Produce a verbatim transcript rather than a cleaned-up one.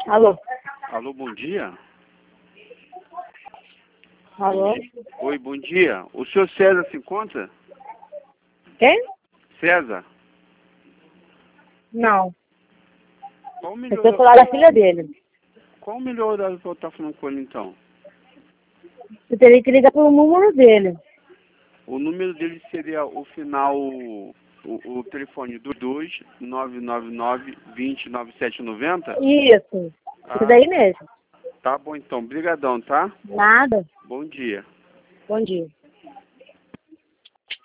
Alô? Alô, bom dia. Alô? Oi, bom dia. O senhor César se encontra? Quem? César? Não. Qual o Eu melhor, tô falando da filha dele. qual o melhor horário para eu estar falando com ele, então? Você teria que ligar pro número dele. O número dele seria o final, o, o telefone do dois nove nove nove, dois zero nove sete nove zero? Isso. Ah, Isso daí mesmo. tá bom, então. Obrigadão, tá? Nada. Bom dia. Bom dia.